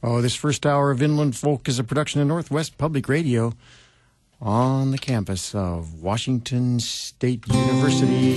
Oh, this first hour of Inland Folk is a production of Northwest Public Radio on the campus of Washington State University.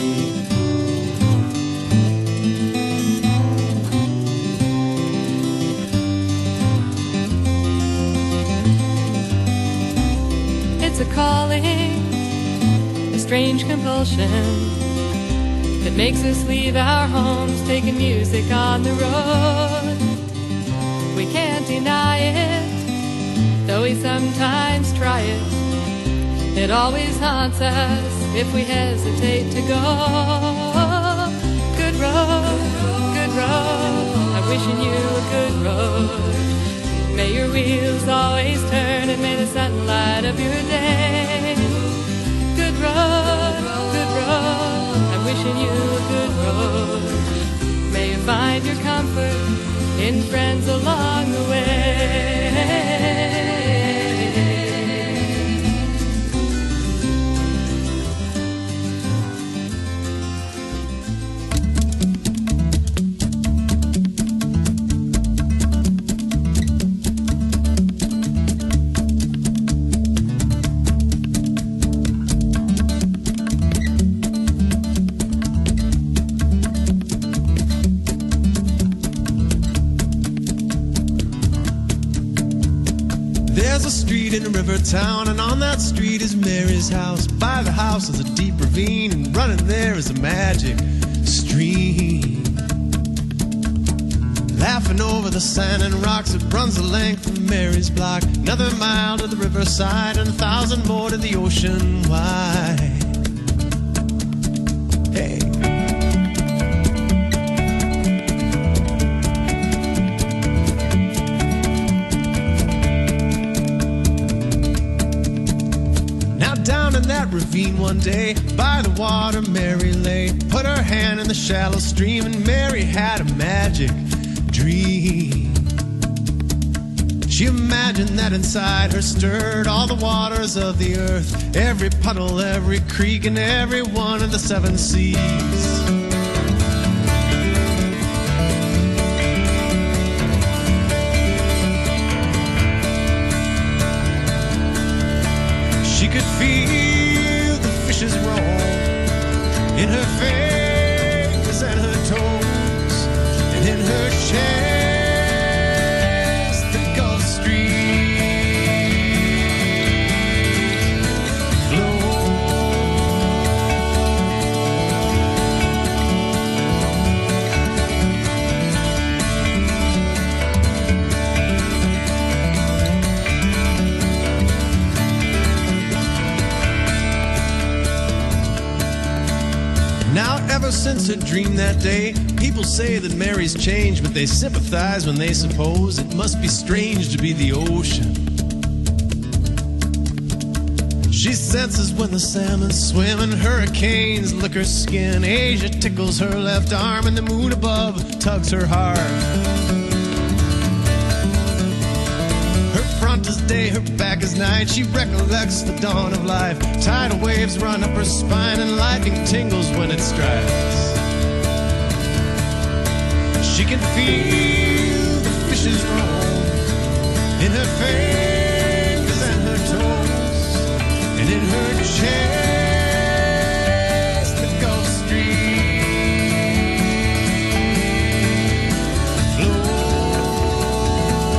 It's a calling, a strange compulsion that makes us leave our homes, taking music on the road. We can't deny it, though we sometimes try it. It always haunts us if we hesitate to go. Good road, I'm wishing you a good road. May your wheels always turn and may the sun light up your day. Good road, I'm wishing you a good road. May you find your comfort in friends along the way. There's a street in a river town, and on that street is Mary's house. By the house is a deep ravine, and running there is a magic stream. Laughing over the sand and rocks, it runs the length of Mary's block. Another mile to the riverside, and 1,000 more to the ocean wide. Hey. Down in that ravine one day, by the water Mary lay, put her hand in the shallow stream, and Mary had a magic dream. She imagined that inside her stirred all the waters of the earth, every puddle, every creek, and every one of the 7 seas. She could feel the fishes roll in her fingers and her toes, and in her chest the Gulf Stream flows. Now, ever since her dream that day, people say that Mary's changed, but they sympathize when they suppose it must be strange to be the ocean. She senses when the salmon swim and hurricanes lick her skin. Asia tickles her left arm and the moon above tugs her heart. Her front is day, her back is night. She recollects the dawn of life. Tidal waves run up her spine and lightning tingles when it strikes. She can feel the fishes roll in her fingers and her toes, and in her chest the Gulf Stream flows.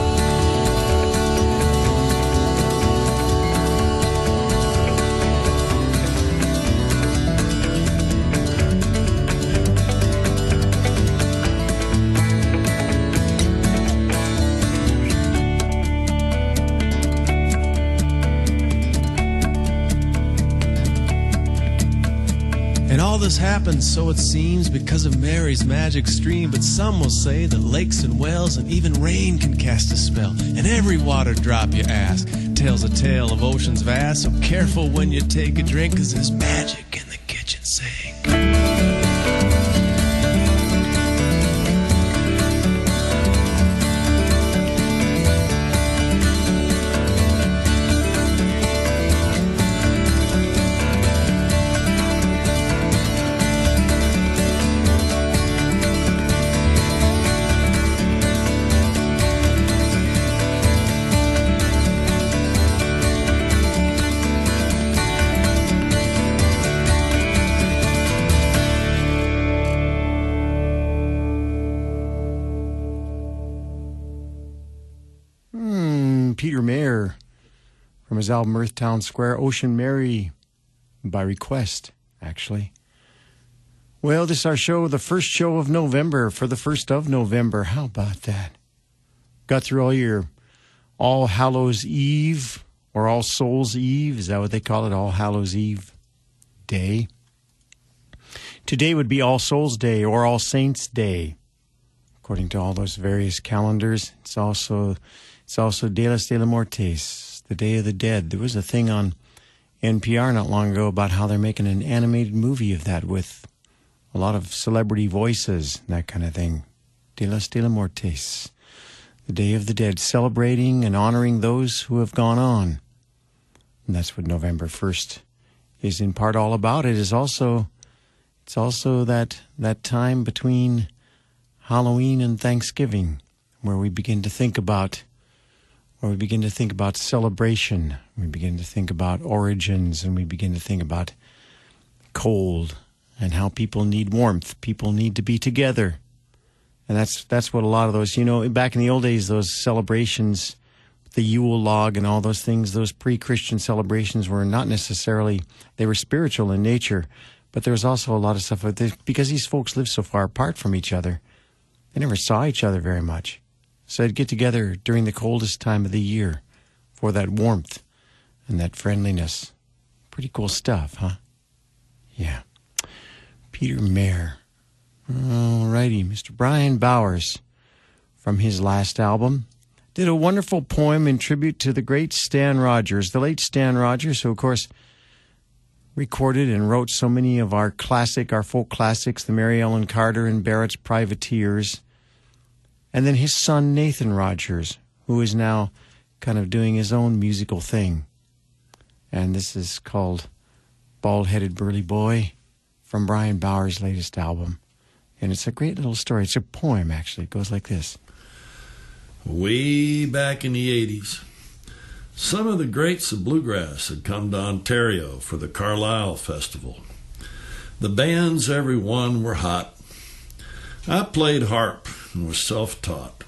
And all this happens, so it seems, because of Mary's magic stream. But some will say that lakes and wells and even rain can cast a spell, and every water drop you ask tells a tale of oceans vast. So careful when you take a drink, 'cause there's magic in the kitchen sink. Peter Mayer from his album Earthtown Square, Ocean Mary, by request, actually. Well, this is our show, the first show of November, for the 1st of November. How about that? Got through all your All Hallows Eve, or All Souls Eve. Is that what they call it? All Hallows Eve Day. Today would be All Souls Day or All Saints Day, according to all those various calendars. It's also Días de los Muertos, the Day of the Dead. There was a thing on NPR not long ago about how they're making an animated movie of that with a lot of celebrity voices, that kind of thing. Días de los Muertos, the Day of the Dead, celebrating and honoring those who have gone on. And that's what November 1st is in part all about. It's also that time between Halloween and Thanksgiving where we begin to think about celebration. We begin to think about origins, and we begin to think about cold and how people need warmth. People need to be together. And that's what a lot of those, back in the old days, those celebrations, the Yule log and all those things, those pre-Christian celebrations were not necessarily, they were spiritual in nature, but there was also a lot of stuff, because these folks lived so far apart from each other, they never saw each other very much. So they'd get together during the coldest time of the year for that warmth and that friendliness. Pretty cool stuff, huh? Yeah. Peter Mayer. All righty. Mr. Brian Bowers, from his last album, did a wonderful poem in tribute to the great Stan Rogers, the late Stan Rogers, who, of course, recorded and wrote so many of our folk classics, the Mary Ellen Carter and Barrett's Privateers. And then his son, Nathan Rogers, who is now kind of doing his own musical thing. And this is called Bald-Headed Burly Boy from Brian Bowers' latest album. And it's a great little story. It's a poem, actually. It goes like this. Way back in the 80s, some of the greats of bluegrass had come to Ontario for the Carlisle Festival. The bands, every one, were hot. I played harp and was self-taught.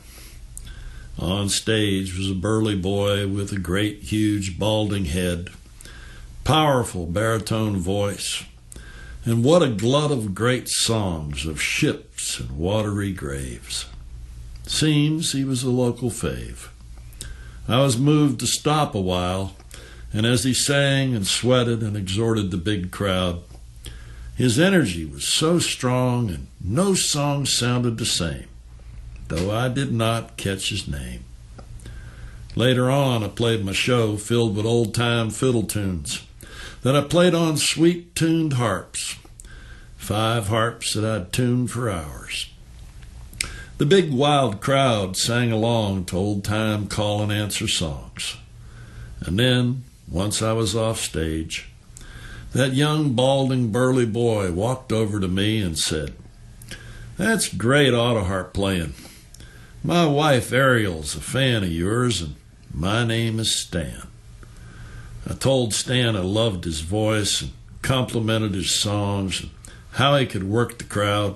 On stage was a burly boy with a great, huge, balding head, powerful baritone voice, and what a glut of great songs of ships and watery graves. Seems he was a local fave. I was moved to stop a while, and as he sang and sweated and exhorted the big crowd, his energy was so strong and no song sounded the same, though I did not catch his name. Later on, I played my show filled with old-time fiddle tunes that I played on sweet-tuned harps, 5 harps that I'd tuned for hours. The big wild crowd sang along to old-time call and answer songs. And then, once I was off stage, that young balding burly boy walked over to me and said, "That's great auto harp playing. My wife Ariel's a fan of yours, and my name is Stan." I told Stan I loved his voice and complimented his songs and how he could work the crowd.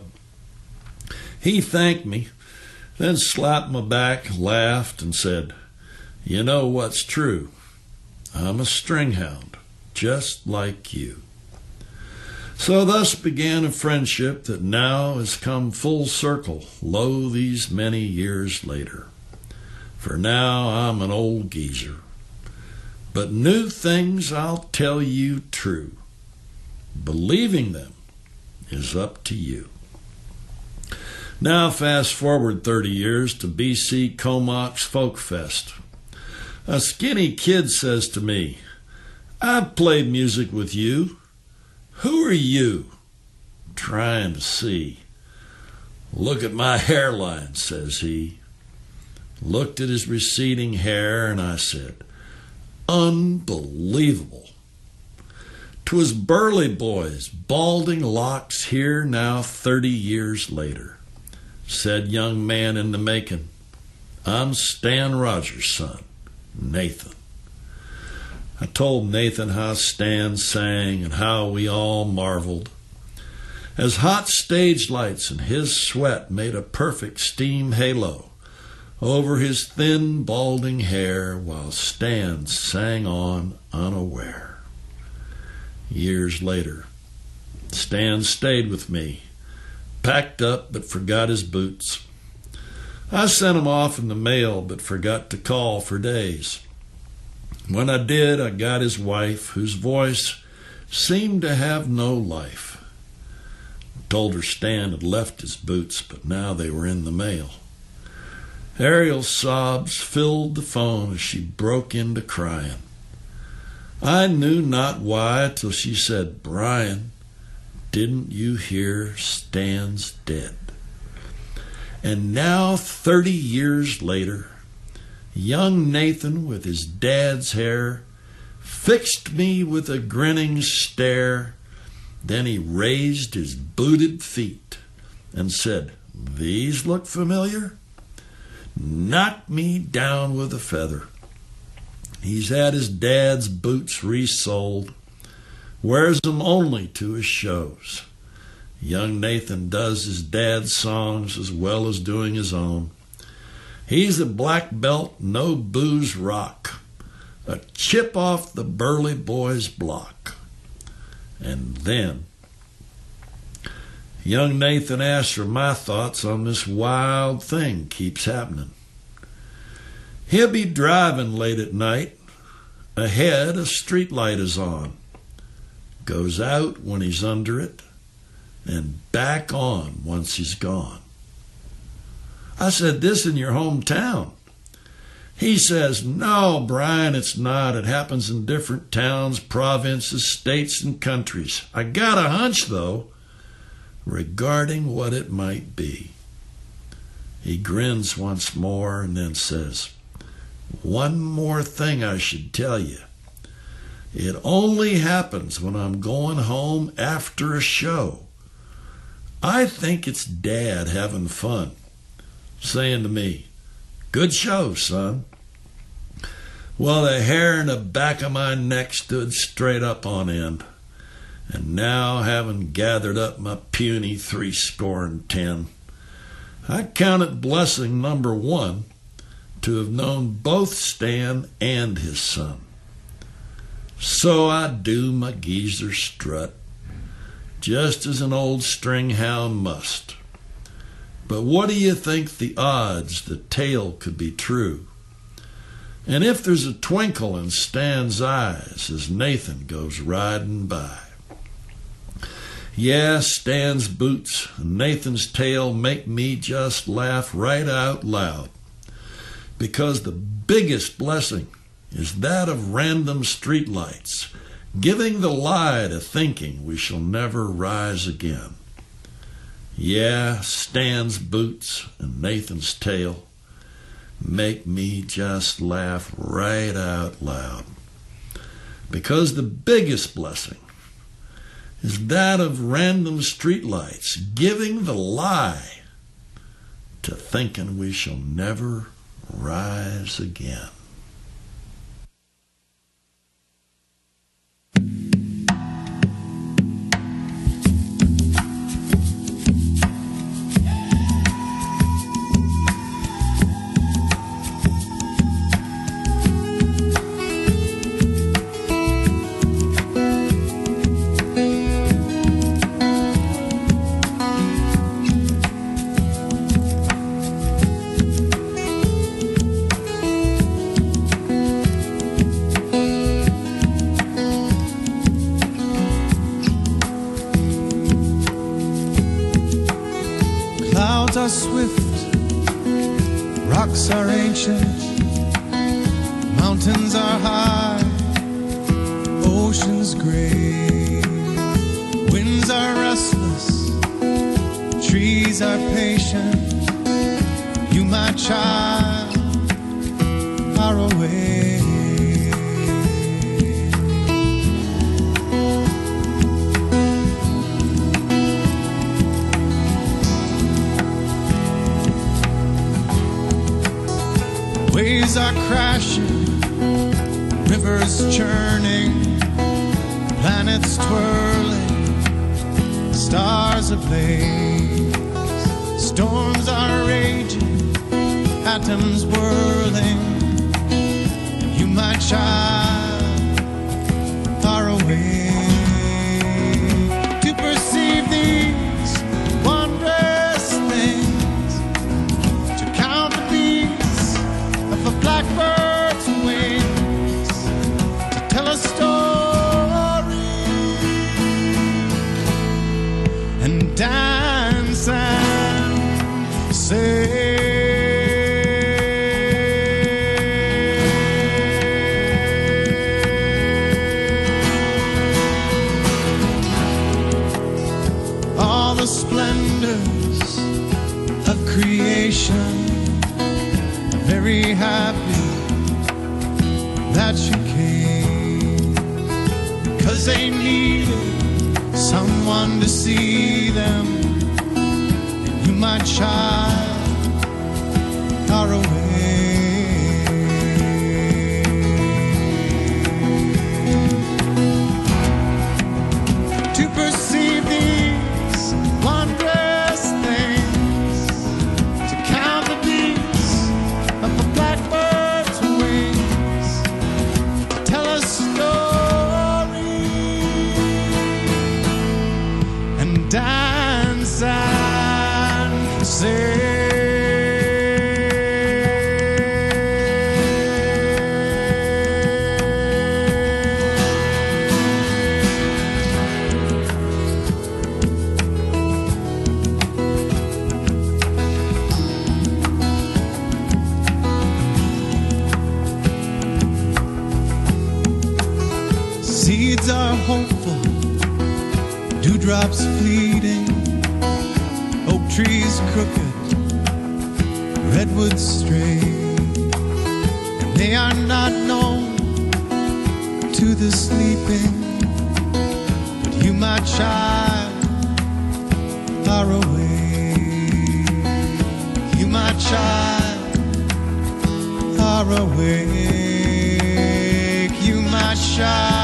He thanked me, then slapped my back, laughed, and said, "You know what's true? I'm a string hound, just like you." So thus began a friendship that now has come full circle, lo, these many years later. For now I'm an old geezer, but new things I'll tell you true. Believing them is up to you. Now fast forward 30 years to BC Comox Folk Fest. A skinny kid says to me, "I've played music with you. Who are you?" Trying to see. "Look at my hairline," says he. Looked at his receding hair, and I said, "Unbelievable." 'Twas burly boy's balding locks here now 30 years later. Said young man in the making, "I'm Stan Rogers' son, Nathan." I told Nathan how Stan sang and how we all marveled, as hot stage lights and his sweat made a perfect steam halo over his thin, balding hair, while Stan sang on unaware. Years later, Stan stayed with me, packed up but forgot his boots. I sent him off in the mail but forgot to call for days. When I did, I got his wife, whose voice seemed to have no life. Told her Stan had left his boots, but now they were in the mail. Ariel's sobs filled the phone as she broke into crying. I knew not why till she said, "Brian, didn't you hear Stan's dead?" And now, 30 years later, young Nathan with his dad's hair fixed me with a grinning stare. Then he raised his booted feet and said, "These look familiar?" Knocked me down with a feather. He's had his dad's boots resoled, wears them only to his shows. Young Nathan does his dad's songs as well as doing his own. He's a black belt, no booze rock, a chip off the burly boy's block. And then young Nathan asks for my thoughts on this wild thing keeps happening. He'll be driving late at night. Ahead, a street light is on. Goes out when he's under it, and back on once he's gone. I said, "This in your hometown?" He says, "No, Brian, it's not. It happens in different towns, provinces, states, and countries. I got a hunch, though, regarding what it might be." He grins once more and then says, "One more thing I should tell you. It only happens when I'm going home after a show. I think it's Dad having fun, saying to me, 'Good show, son.' Well, the hair in the back of my neck stood straight up on end. And now, having gathered up my puny 70, I count it blessing number one to have known both Stan and his son. So I do my geezer strut, just as an old string hound must. But what do you think the odds the tale could be true? And if there's a twinkle in Stan's eyes as Nathan goes riding by. Yeah, Stan's boots and Nathan's tail make me just laugh right out loud. Because the biggest blessing is that of random streetlights, giving the lie to thinking we shall never rise again. Yeah, Stan's boots and Nathan's tail make me just laugh right out loud. Because the biggest blessing is that of random streetlights, giving the lie to thinking we shall never rise again. Clouds are swift, rocks are ancient, mountains are high, oceans gray, winds are restless, trees are patient. You, my child, are away. Waves are crashing, rivers churning, planets twirling, stars ablaze. Storms are raging, atoms whirling, and you, my child, are awake to perceive these wondrous things, to count the beats of a blackbird's wings, to tell a story and dance and say. The splendors of creation, very happy that you came, 'cause they needed someone to see them, and you, my child, are away. To perceive these wondrous things, to count the beats of a blackbird's wings, to tell a story and dance and sing. Seeds are hopeful, dewdrops fleeting, oak trees crooked, redwoods straight, and they are not known to the sleeping, but you, my child, are awake. You, my child, are awake. You, my child.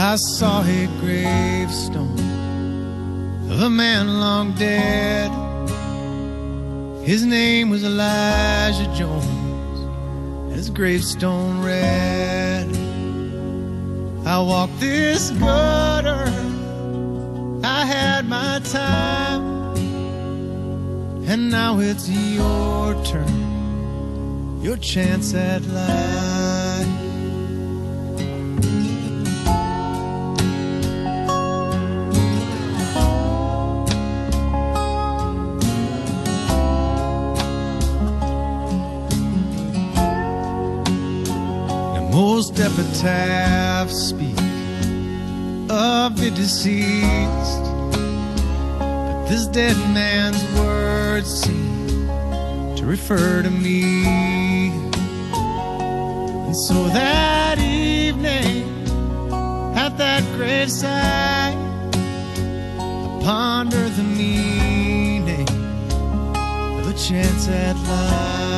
I saw a gravestone of a man long dead. His name was Elijah Jones, and his gravestone read, I walked this gutter, I had my time, and now it's your turn, your chance at life. Most epitaphs speak of the deceased, but this dead man's words seem to refer to me. And so that evening at that graveside, I ponder the meaning of a chance at life.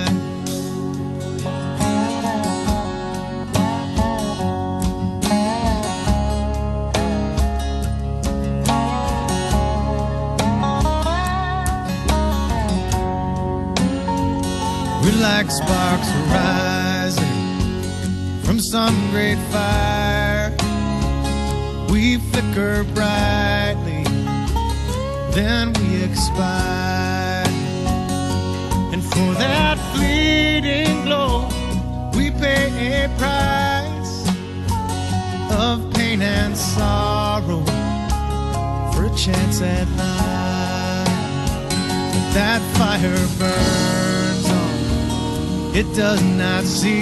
We're like sparks rising from some great fire. We flicker brightly, then we expire. And for that fleeting glow, we pay a price of pain and sorrow for a chance at life. But that fire burns on, it does not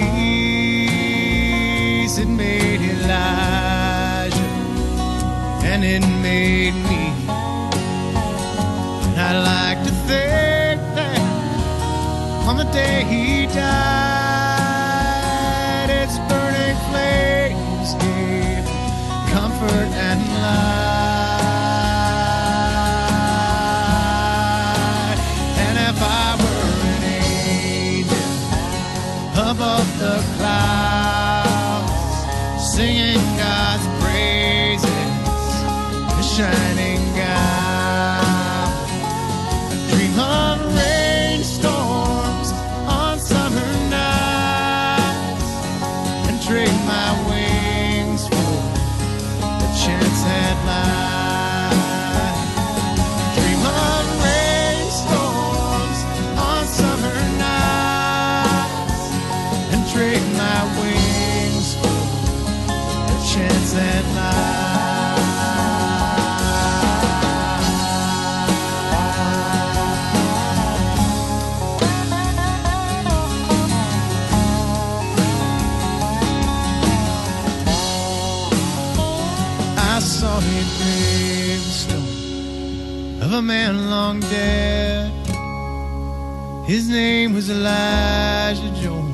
cease. It made Elijah, and it made me. And I like to think that on the day he died, its burning flames gave comfort and light. And if I were an angel above the clouds, singing God's praises, the shining God, I dream of rainstorms on summer nights, and trade my wings for a chance at life. Dream of rainstorms on summer nights, and trade my wings for a chance at life. I saw a gravestone of a man long dead. His name was Elijah Jones.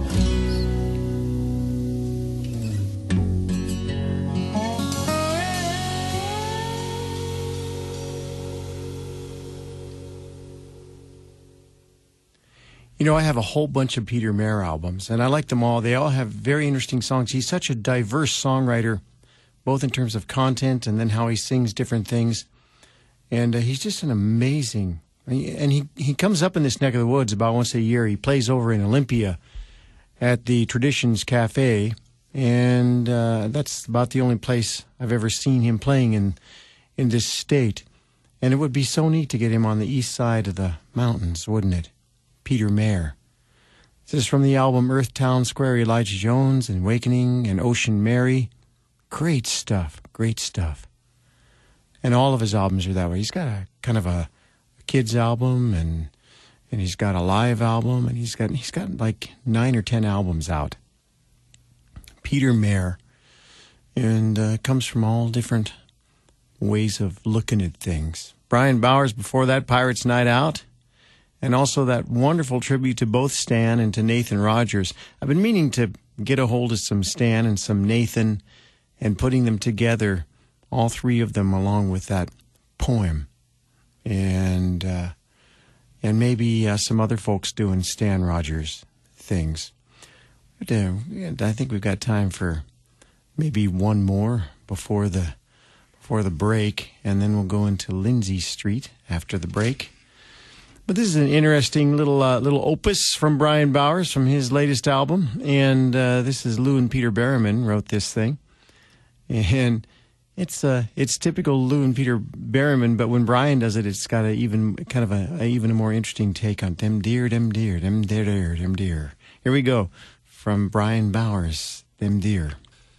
You know, I have a whole bunch of Peter Mayer albums, and I like them all. They all have very interesting songs. He's such a diverse songwriter, both in terms of content and then how he sings different things. And he's just an amazing... And he comes up in this neck of the woods about once a year. He plays over in Olympia at the Traditions Cafe, and that's about the only place I've ever seen him playing in this state. And it would be so neat to get him on the east side of the mountains, wouldn't it? Peter Mayer. This is from the album Earth Town Square, Elijah Jones and Awakening and Ocean Mary. Great stuff, great stuff. And all of his albums are that way. He's got a kind of a kids album, and he's got a live album, and he's got like 9 or 10 albums out. Peter Mayer, and comes from all different ways of looking at things. Brian Bowers before that, Pirates Night Out. And also that wonderful tribute to both Stan and to Nathan Rogers. I've been meaning to get a hold of some Stan and some Nathan and putting them together, all three of them, along with that poem. And maybe some other folks doing Stan Rogers things. But, I think we've got time for maybe one more before the break, and then we'll go into Lindsay Street after the break. But this is an interesting little opus from Brian Bowers from his latest album, and this is Lou and Peter Berryman wrote this thing, and it's typical Lou and Peter Berryman, but when Brian does it, it's got even a more interesting take on them deer, them deer, them deer, them deer. Here we go from Brian Bowers, them deer.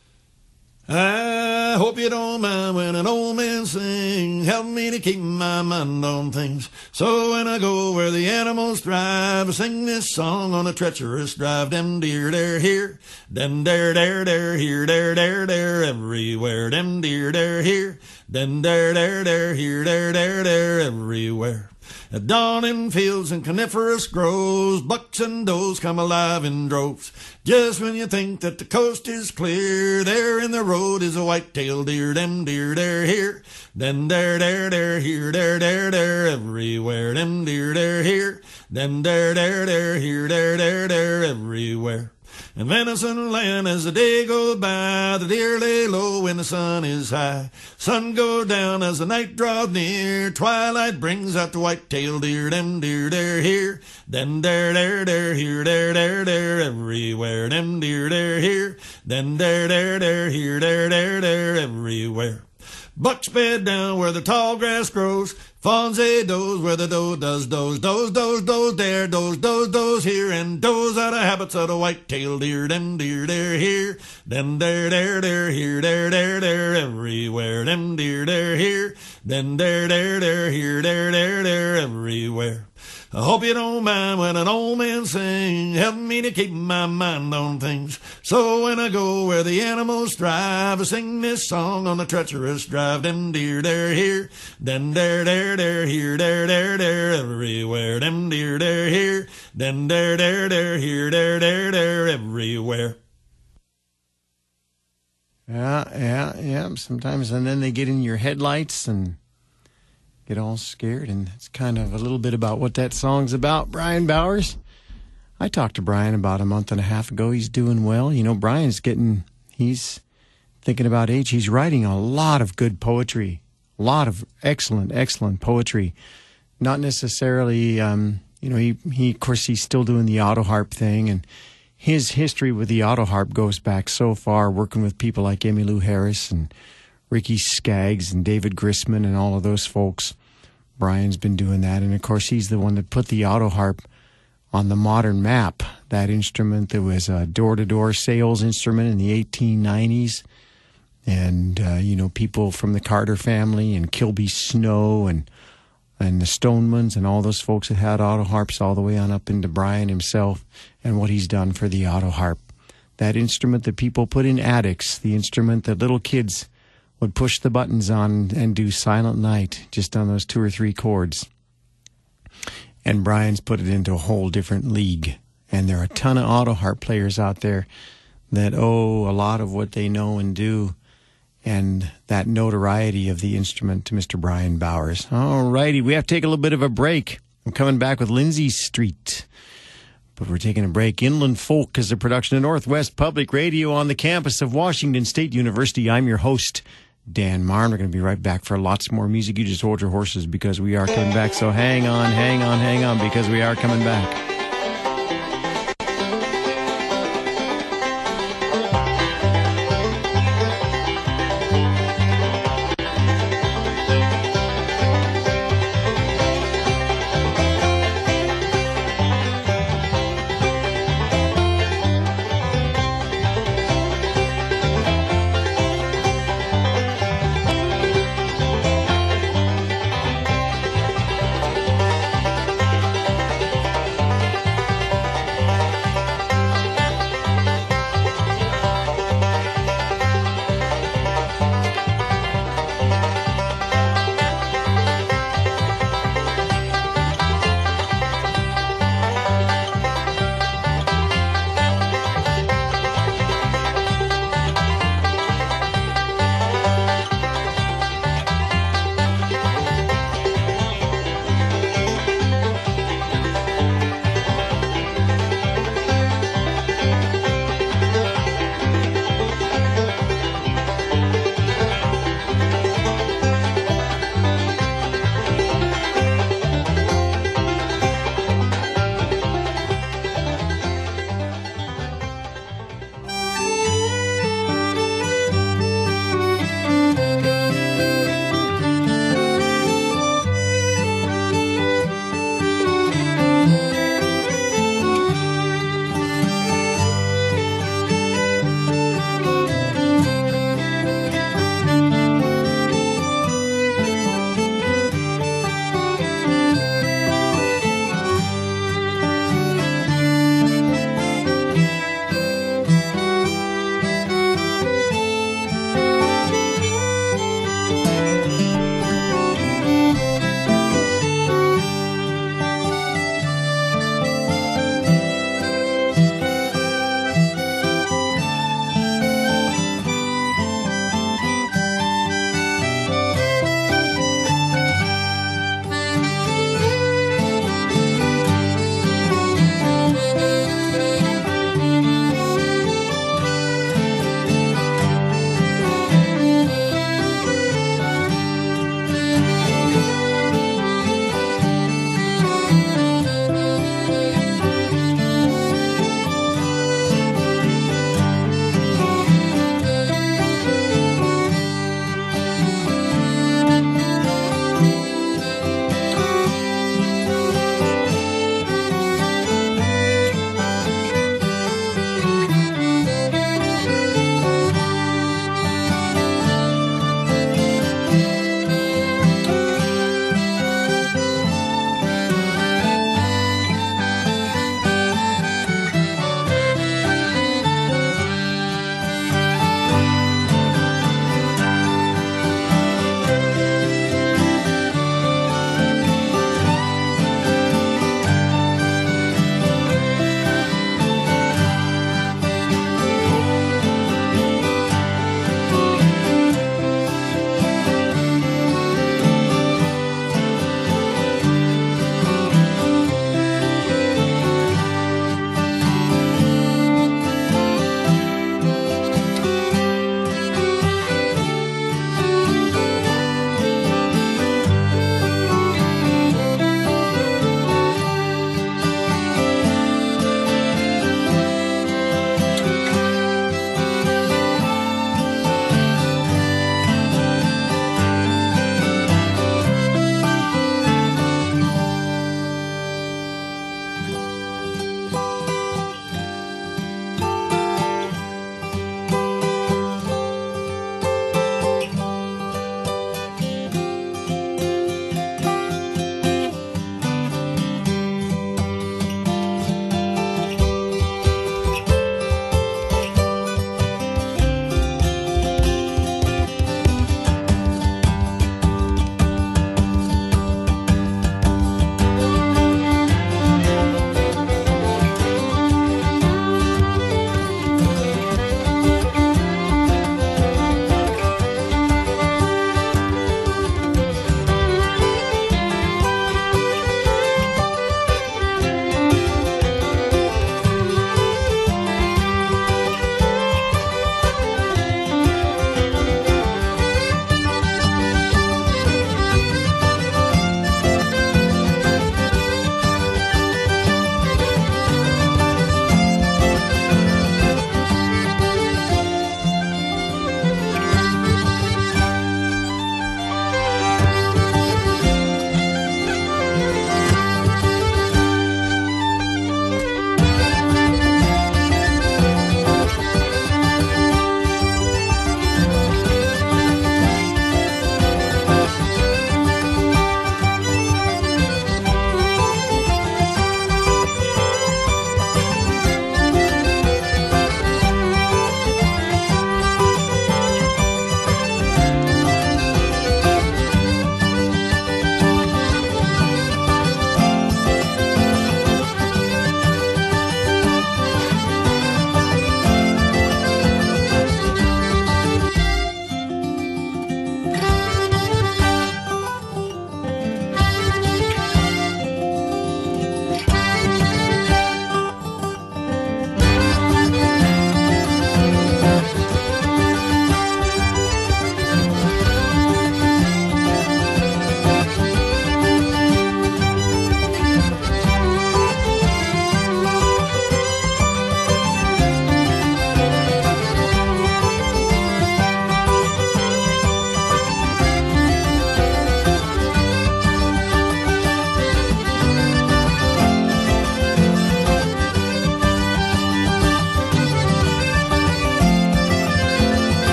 I hope you don't mind when an old man sings, help me to keep my mind on things. So when I go where the animals thrive, I sing this song on a treacherous drive. Them deer, they're here, them there, here, there, everywhere. Them deer, they're here, them there, here, there, everywhere. At dawn in fields and coniferous groves, bucks and does come alive in droves. Just when you think that the coast is clear, there in the road is a white-tailed deer. Them deer, they're here, then there, here, there, everywhere. Them deer, they're here, then there, here, there, everywhere. In venison land as the day goes by, the deer lay low when the sun is high. Sun go down as the night draws near, twilight brings out the white-tailed deer. Them deer, they're here, then there, here, there, everywhere. Them deer, they're here, then there, here, there, everywhere. Bucks bed down where the tall grass grows, fawns they doze where the doe does doze there, doze here, and doze out of habits of the white-tailed deer. Them deer, they're here, then there, here, there, everywhere. Them deer, they're here, then there, here, there, everywhere. I hope you don't mind when an old man sings, help me to keep my mind on things. So when I go where the animals thrive, I sing this song on the treacherous drive. Them deer, they're here, then there, here, there, everywhere. Them deer, they're here, then there, here, there, everywhere. Yeah. Sometimes, and then they get in your headlights and get all scared, and that's kind of a little bit about what that song's about. Brian Bowers. I talked to Brian about a month and a half ago. He's doing well. You know, he's thinking about age. He's writing a lot of good poetry, a lot of excellent poetry. Not necessarily, he of course, he's still doing the auto harp thing, and his history with the auto harp goes back so far, working with people like Emmylou Harris and Ricky Skaggs and David Grisman and all of those folks. Brian's been doing that. And, of course, he's the one that put the auto harp on the modern map, that instrument that was a door-to-door sales instrument in the 1890s. And, people from the Carter family and Kilby Snow and the Stonemans and all those folks that had auto harps all the way on up into Brian himself and what he's done for the auto harp. That instrument that people put in attics, the instrument that little kids would push the buttons on and do Silent Night just on those 2 or 3 chords. And Brian's put it into a whole different league. And there are a ton of auto harp players out there that owe a lot of what they know and do and that notoriety of the instrument to Mr. Brian Bowers. All righty, we have to take a little bit of a break. I'm coming back with Lindsay Street. But we're taking a break. Inland Folk is a production of Northwest Public Radio on the campus of Washington State University. I'm your host, Dan Marn. We're going to be right back for lots more music. You just hold your horses because we are coming back. So hang on, because we are coming back.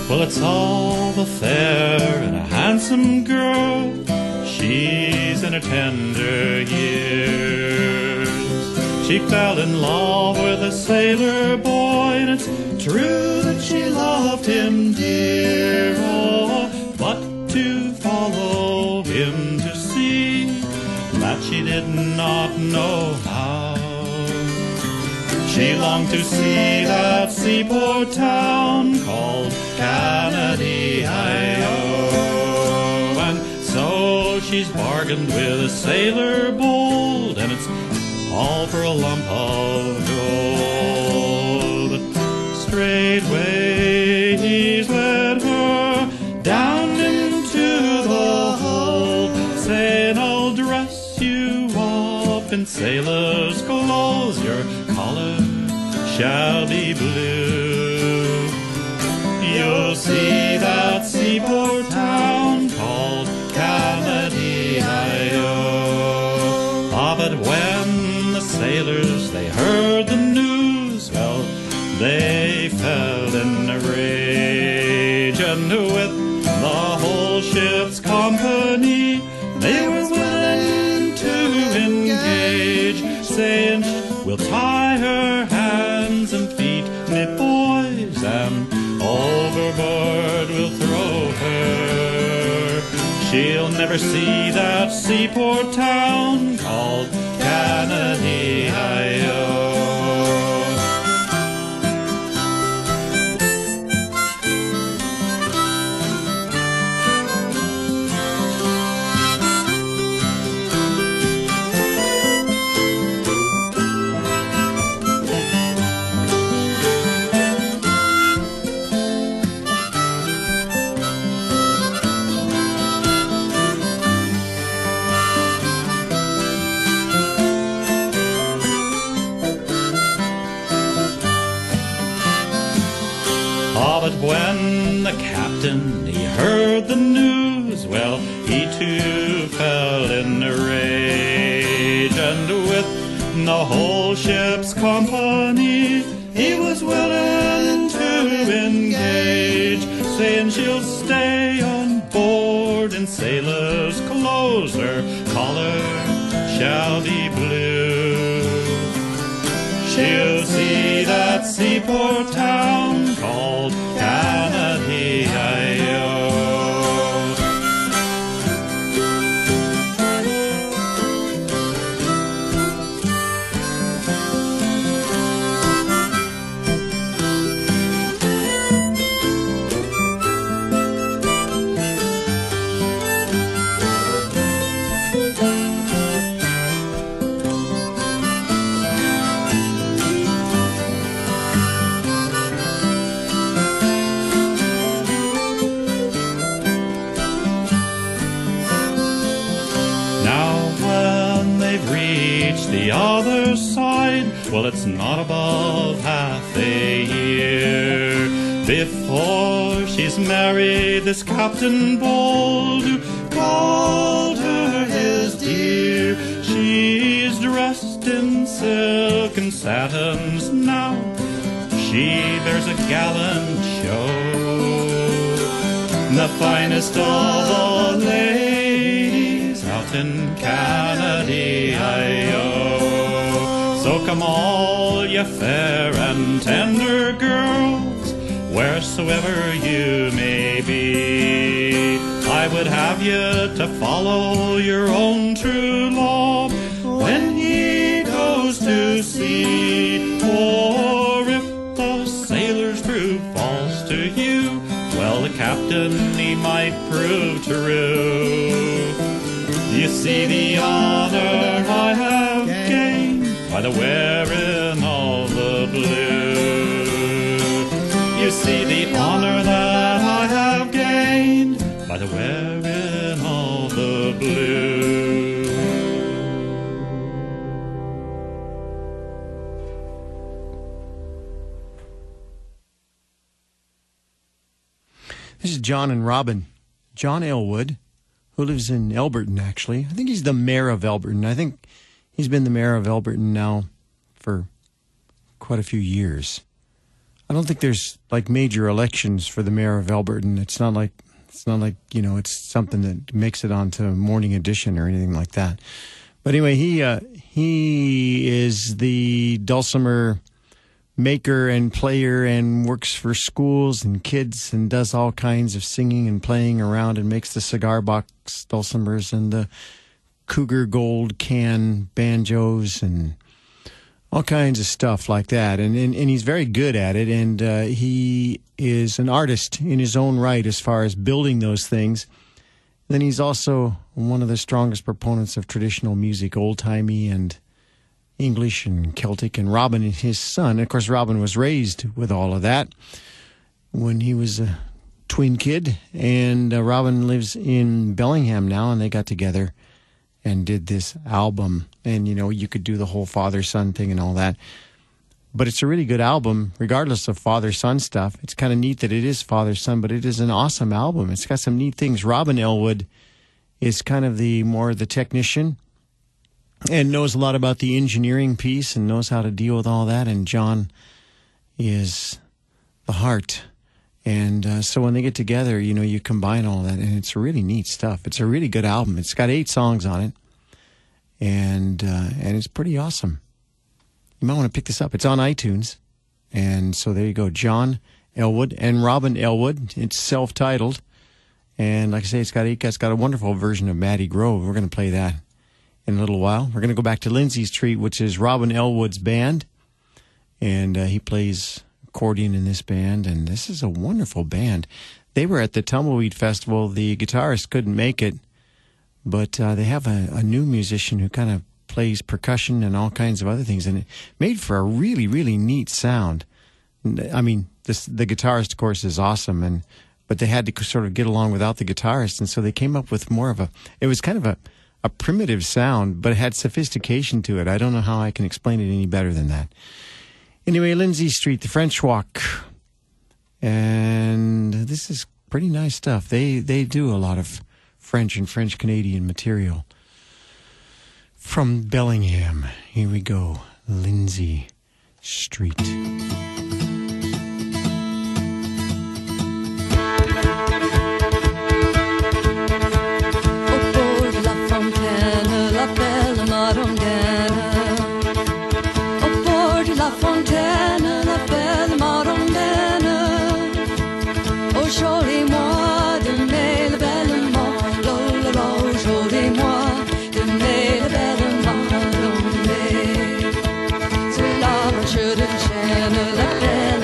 Well, it's all the fair and a handsome girl. She's in her tender years. She fell in love with a sailor boy, and it's true that she loved him dear. Oh, but to follow him to sea, that she did not know how. She longed to see that seaport town called Canada-I-O. And so she's bargained with a sailor bold, and it's all for a lump of gold. Straightway he's led her down into the hold, saying, I'll dress you up in sailor's clothes, your collar shall be blue. You'll see that seaport town called Canada-I-O. Ah, but when the sailors, they heard the news, well, they fell in a rage, and with the whole ship's company, they were willing to engage, saying, we'll tie her hands and feet, me boys, and overboard we'll throw her. She'll never see that seaport town called Canada-I-O. But when the captain, he heard the news, well, he too fell in a rage, and with the whole ship's company, he was willing to engage, saying she'll stay on board in sailor's clothes, her collar shall be blue. She'll see that seaport town called Canada-I-O. The other side, well, it's not above half a year before she's married this Captain Bold, who called her his dear. She's dressed in silk and satins now, she bears a gallant show, the finest of all ladies out in Canada-I-O. So come all ye fair and tender girls, wheresoever you may be, I would have you to follow your own true love when he goes to sea. Or if the sailors prove false to you, well, the captain, he might prove true. You see the honor I have gained by the wearing of the blue. You see the honor that I have gained by the wearing of the blue. This is John and Robin. John Elwood, who lives in Alberton, actually. I think he's the mayor of Alberton. I think he's been the mayor of Alberton now for quite a few years. I don't think there's like major elections for the mayor of Alberton. It's not like it's something that makes it onto Morning Edition or anything like that. But anyway, he is the dulcimer maker and player and works for schools and kids and does all kinds of singing and playing around and makes the cigar box dulcimers and the Cougar Gold can banjos and all kinds of stuff like that. And he's very good at it. And he is an artist in his own right as far as building those things. Then he's also one of the strongest proponents of traditional music, old-timey and English and Celtic. And Robin and his son, of course, Robin was raised with all of that when he was a twin kid. And Robin lives in Bellingham now, and they got together and did this album. And, you could do the whole father-son thing and all that. But it's a really good album, regardless of father-son stuff. It's kind of neat that it is father-son, but it is an awesome album. It's got some neat things. Robin Elwood is kind of the technician and knows a lot about the engineering piece and knows how to deal with all that. And John is the heart. And so when they get together, you combine all that, and it's really neat stuff. It's a really good album. It's got 8 songs on it, and it's pretty awesome. You might want to pick this up. It's on iTunes. And so there you go. John Elwood and Robin Elwood. It's self-titled. And like I say, it's got a wonderful version of Matty Grove. We're going to play that in a little while. We're going to go back to Lindsay Street, which is Robin Elwood's band. And he plays accordion in this band. And this is a wonderful band. They were at the Tumbleweed Festival. The guitarist couldn't make it. But they have a new musician who kind of plays percussion and all kinds of other things, and it made for a really, really neat sound. I mean, the guitarist, of course, is awesome, but they had to sort of get along without the guitarist, and so they came up with it was kind of a primitive sound, but it had sophistication to it. I don't know how I can explain it any better than that. Anyway, Lindsay Street, the French Walk, and this is pretty nice stuff. They do a lot of French and French-Canadian material. From Bellingham, here we go, Lindsay Street. Au bord de la fontaine, la belle Marongana. Au bord de la fontaine, la belle Marongana. Au joli mois de mai, la belle Marongana. Au joli mois de mai, la belle Marongana. Sur la voiture de chêne, la belle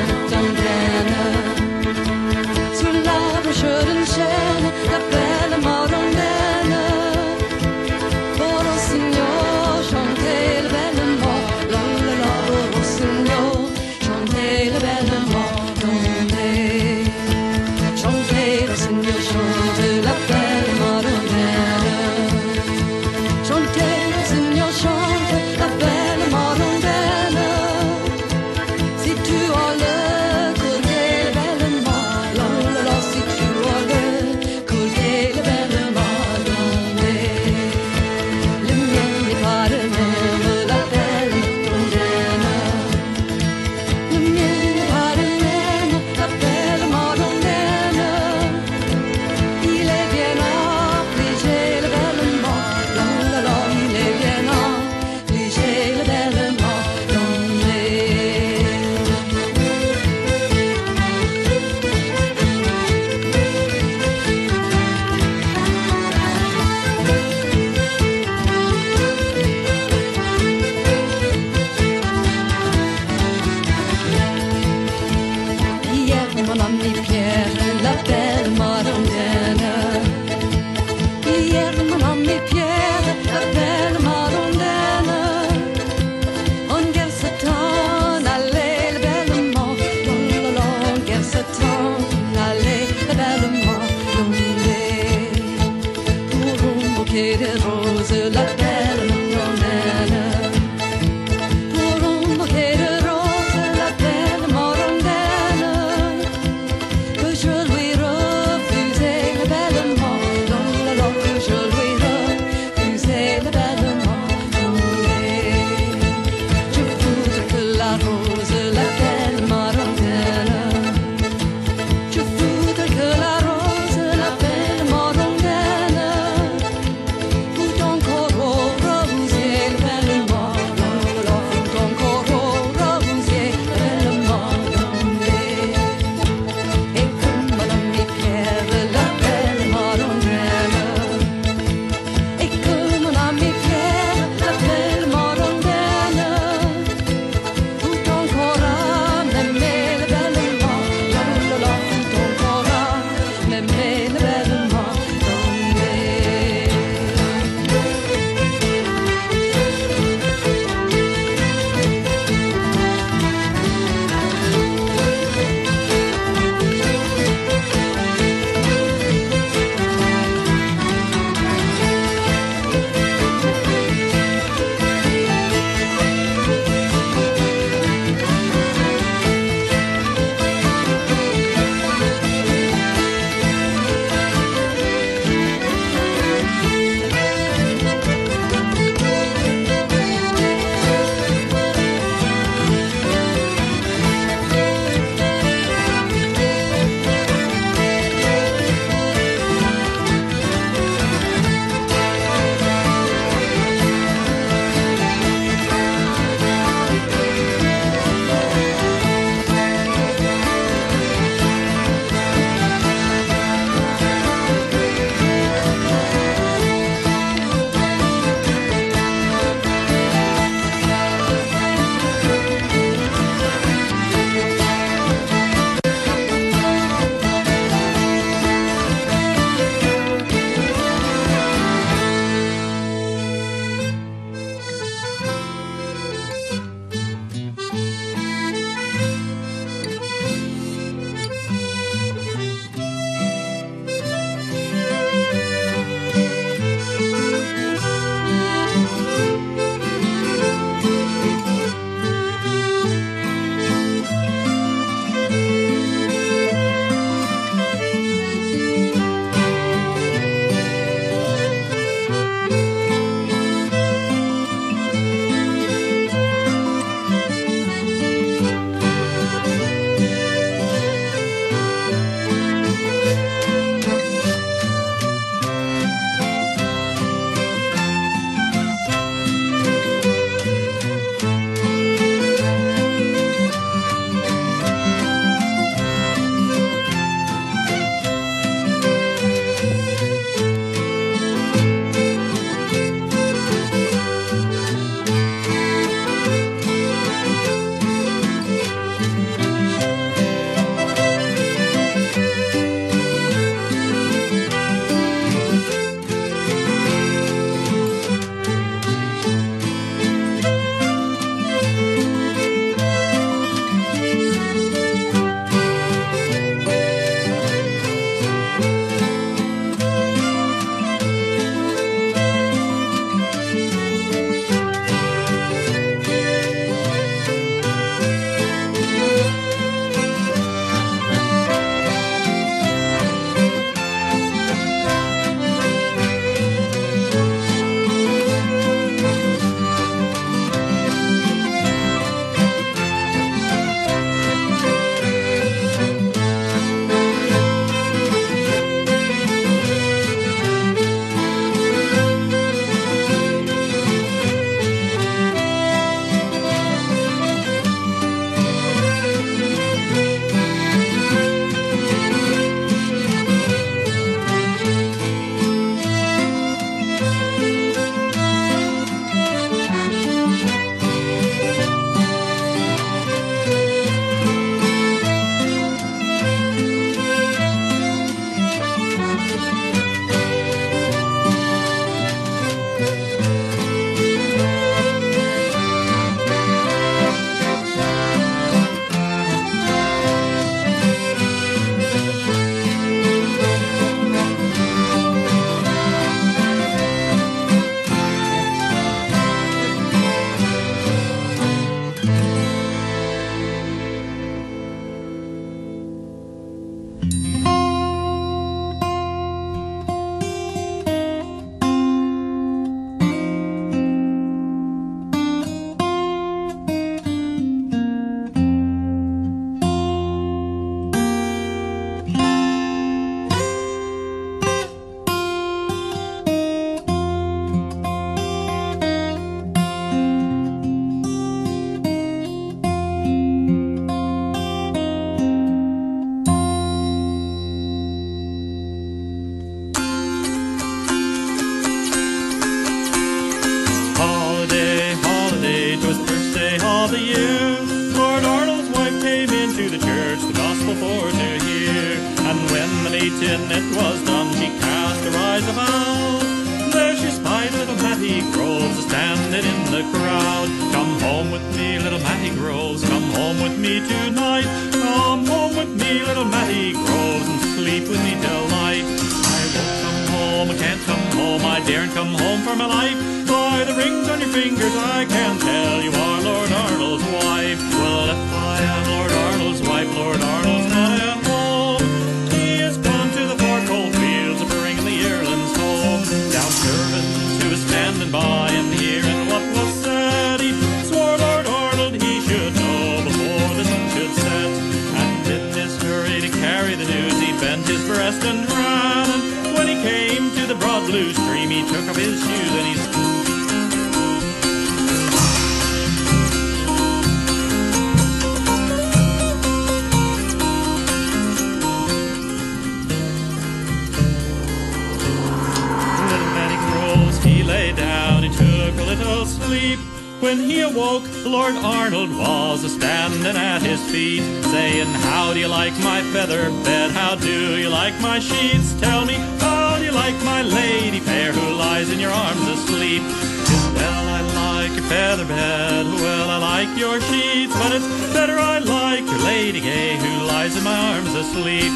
When he awoke, Lord Arnold was a-standing at his feet, saying, "How do you like my feather bed? How do you like my sheets? Tell me, how do you like my lady fair who lies in your arms asleep?" "Well, I like your feather bed, well, I like your sheets, but it's better I like your lady gay who lies in my arms asleep."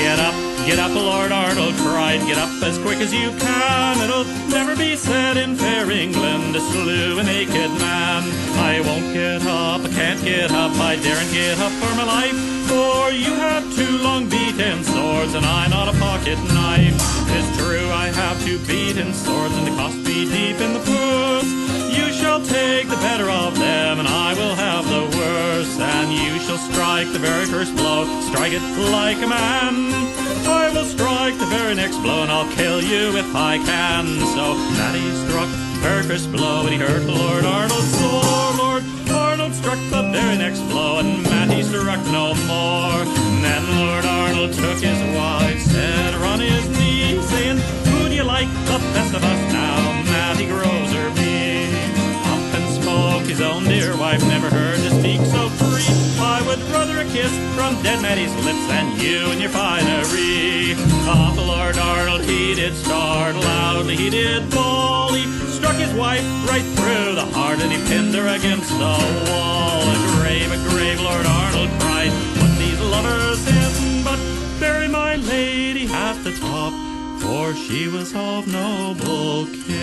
Get up, Lord Arnold cried, "Get up as quick as you can. It'll never be said in fair England to slew a naked man." "I won't get up, I can't get up, I daren't get up for my life, for you have two long beaten swords and I not a pocket knife." "'Tis true I have two beaten swords and they cost me deep in the purse. You shall take the better of them and I will have the worse, and you shall strike the very first blow, strike it like a man. I will strike the very next blow and I'll kill you if I can." So Matty struck the very first blow and he hurt Lord Arnold sore. Lord Arnold struck the very next blow and Matty struck no more. And then Lord Arnold took his wife, set her on his knee, saying, "Who do you like the best of us now, Matty Groves or me?" Up and spoke his own dear wife, never heard to speak so free. "I would rather a kiss from dead Matty's lips than you and your finery." Off Lord Arnold he did start, loudly he did bawl. He struck his wife right through the heart and he pinned her against the wall. A grave, Lord Arnold cried, "Put these lovers in, but bury my lady at the top, for she was of noble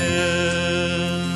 kin."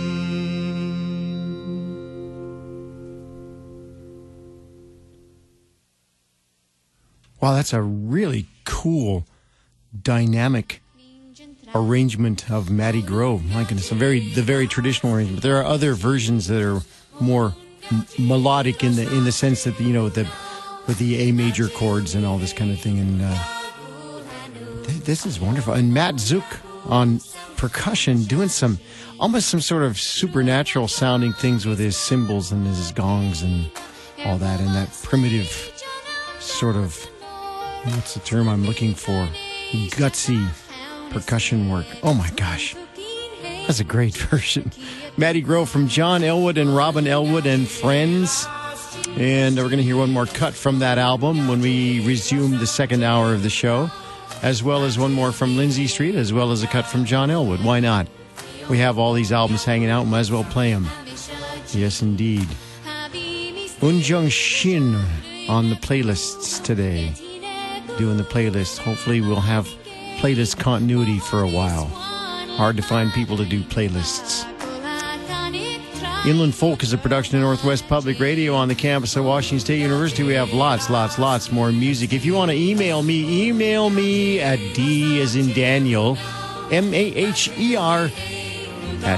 Wow, that's a really cool, dynamic arrangement of Matty Grove. My goodness, the very traditional arrangement. There are other versions that are more melodic in the sense that with the A major chords and all this kind of thing. And this is wonderful. And Matt Zook on percussion, doing almost some sort of supernatural sounding things with his cymbals and his gongs and all that, and that primitive sort of, what's the term I'm looking for? Gutsy percussion work. Oh my gosh. That's a great version. Matty Grove from John Elwood and Robin Elwood and Friends. And we're going to hear one more cut from that album when we resume the second hour of the show, as well as one more from Lindsay Street, as well as a cut from John Elwood. Why not? We have all these albums hanging out. Might as well play them. Yes, indeed. Unjung Shin on the playlists today. Doing the playlist. Hopefully we'll have playlist continuity for a while. Hard to find people to do playlists. Inland Folk is a production of Northwest Public Radio on the campus of Washington State University. We have lots more music. If you want to email me at D as in Daniel, MAHER at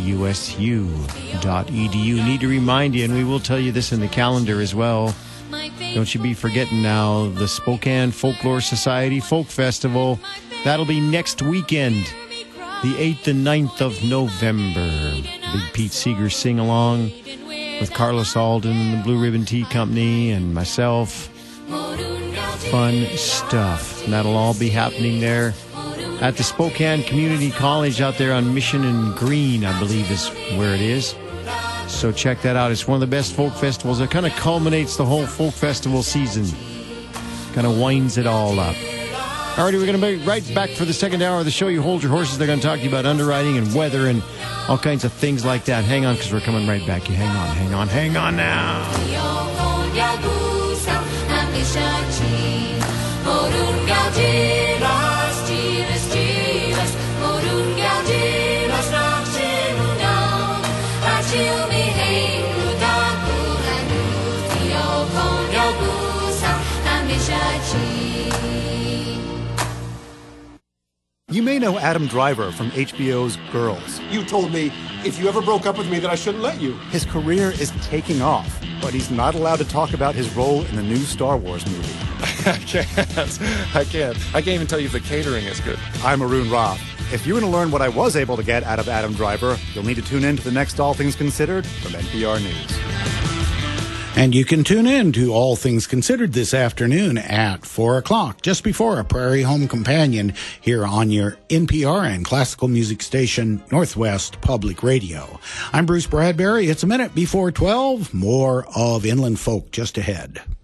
WSU.edu. Need to remind you, and we will tell you this in the calendar as well, don't you be forgetting now, the Spokane Folklore Society Folk Festival. That'll be next weekend, the 8th and 9th of November. Big Pete Seeger sing-along with Carlos Alden and the Blue Ribbon Tea Company and myself. Fun stuff. And that'll all be happening there at the Spokane Community College out there on Mission and Green, I believe is where it is. So check that out. It's one of the best folk festivals. It kind of culminates the whole folk festival season. Kind of winds it all up. Alrighty, we're going to be right back for the second hour of the show. You hold your horses. They're going to talk to you about underwriting and weather and all kinds of things like that. Hang on, because we're coming right back. You hang on now. You may know Adam Driver from HBO's Girls. You told me if you ever broke up with me that I shouldn't let you. His career is taking off, but he's not allowed to talk about his role in the new Star Wars movie. I can't. I can't even tell you if the catering is good. I'm Arun Roth. If you want to learn what I was able to get out of Adam Driver, you'll need to tune in to the next All Things Considered from NPR News. And you can tune in to All Things Considered this afternoon at 4 o'clock, just before a Prairie Home Companion here on your NPR and classical music station, Northwest Public Radio. I'm Bruce Bradbury. It's a minute before 12. More of Inland Folk just ahead.